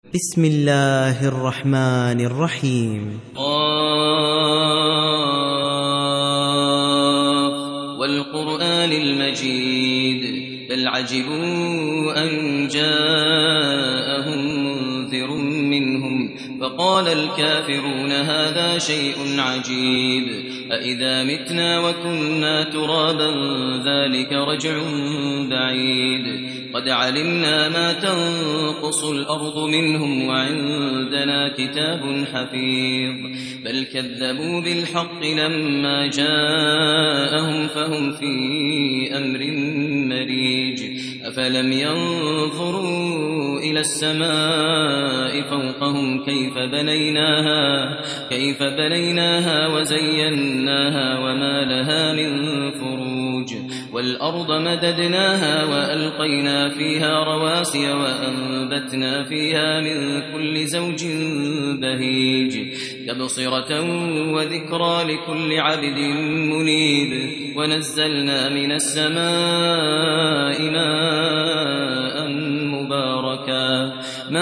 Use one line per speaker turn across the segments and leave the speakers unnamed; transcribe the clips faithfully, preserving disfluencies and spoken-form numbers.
بسم الله الرحمن الرحيم.
قاف والقرآن المجيد بل عجبوا أن جاءهم منذر منهم فقال الكافرون هذا شيء عجيب أإذا متنا وكنا ترابا ذلك رجع بعيد قد علمنا ما تنقص الأرض منهم وعندنا كتاب حفيظ بل كذبوا بالحق لما جاءهم فهم في أمر مريج أفلم ينظروا إلى السماء فوقهم كيف بنيناها كيف بنيناها وزيناها وما لها من فروج والأرض مددناها وألقينا فيها رواسي وأنبتنا فيها من كل زوج بهيج تبصرة وذكرى لكل عبد منيب ونزلنا من السماء ماء مباركا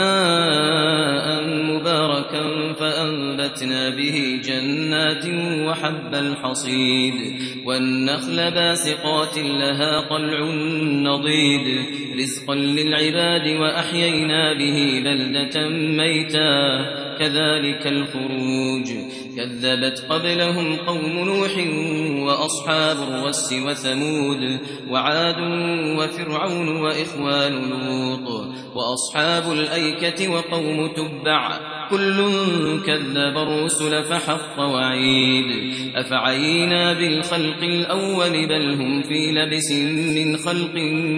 ماء مباركا فأنبتنا به جنات وحب الحصيد والنخل باسقات لها طلع نضيد رزقا للعباد وأحيينا به بلدة ميتا كذلك الخروج كذبت قبلهم قوم نوح وأصحاب الرس وثمود وعاد وفرعون وإخوان لوط وأصحاب الأيكة وقوم تبع كل كذب الرسل فحق وعيد أفعينا بالخلق الأول بل هم في لبس من خلق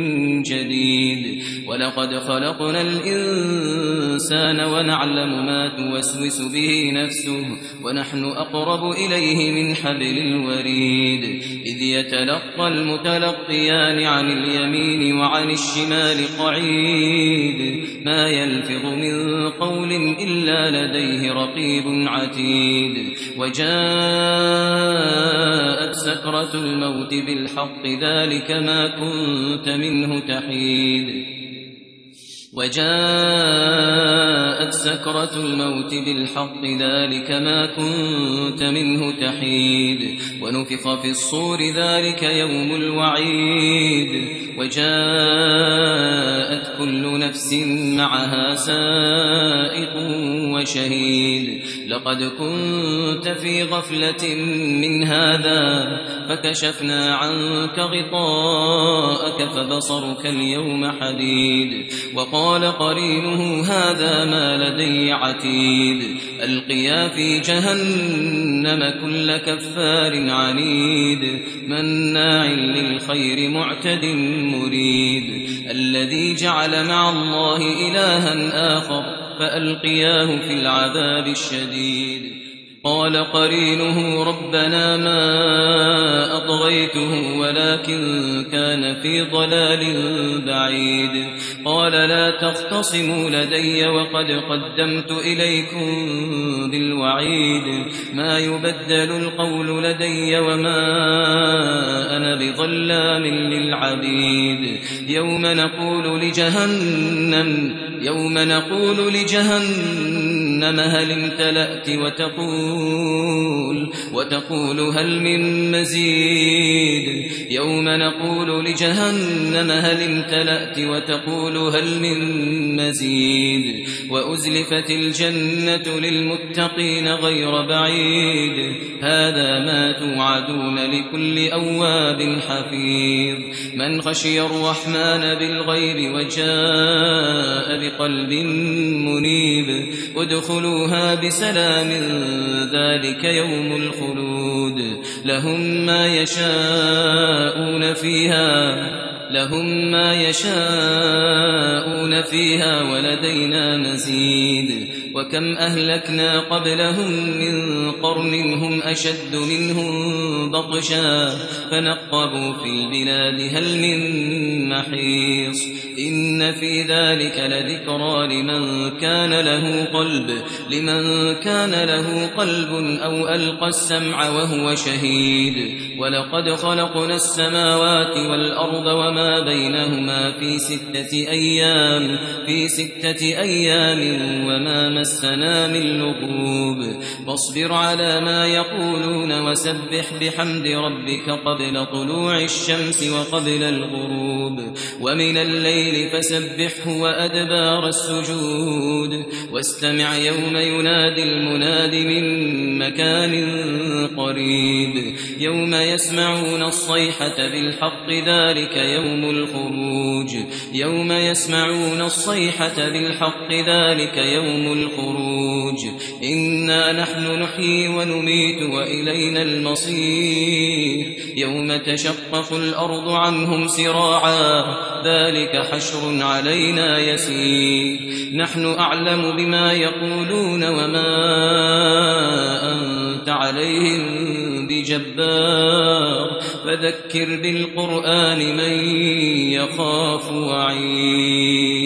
جديد ولقد خلقنا الإنسان ونعلم ما توسوس به نفسه ونحن أقرب إليه من حبل الوريد إذ يتلقى المتلقيان عن اليمين وعن الشمال قعيد ما يلفظ من قول إلا لديه رقيب عتيد وجاءت سكرة الموت بالحق ذلك ما كنت منه تحيد وجاءت سكرة الموت بالحق ذلك ما كنت منه تحيد ونفخ في الصور ذلك يوم الوعيد وجاءت كل نفس معها سائق وشهيد لقد كنت في غفلة من هذا فكشفنا عنك غطاءك فبصرك اليوم حديد وقال قرينه هذا ما لدي عتيد ألقيا في جهنم كل كفار عنيد مناع للخير معتد مريد الذي جعل مع الله إلها آخر فألقياه في العذاب الشديد قال قرينه ربنا ما أطغيته ولكن كان في ضلال بعيد قال لا تختصموا لدي وقد قدمت إليكم بالوعيد ما يبدل القول لدي وما أنا بظلام للعبيد يوم نقول لجهنم يوم نقول لجهنم هل امتلأت وتقول وتقول هل من مزيد يوم نقول لجهنم هل امتلأت وتقول هل من مزيد وأزلفت الجنة للمتقين غير بعيد هذا ما توعدون لكل أواب حفيظ من خشي الرحمن بالغيب وجاء بقلب منيب ادخلوها بسلام ذلك يوم الخلود لهم ما يشاءون فيها لهم ما يشاءون فيها ولدينا مزيد وكم أهلكنا قبلهم من قرن هم أشد منهم بطشا فنقبوا في البلاد هل من محيص إن في ذلك لذكرى لمن كان له قلب لمن كان له قلب أو ألقى السمع وهو شهيد ولقد خلقنا السماوات والأرض وما وما بينهما في ستة أيام في ستة أيام وما مسنا من لغوب فاصبر على ما يقولون وسبح بحمد ربك قبل طلوع الشمس وقبل الغروب ومن الليل فسبحه وأدبار السجود واستمع يوم ينادي المناد من مكان قريب يوم يسمعون الصيحة بالحق ذلك يوم الخروج يوم يسمعون الصيحة بالحق ذلك يوم الخروج إنا نحن نحيي ونميت وإلينا المصير يوم تشقق الأرض عنهم سراعا ذلك حشر علينا يسير نحن أعلم بما يقولون وما أنت عليهم بجبار فذكر بالقرآن من يخاف وعيد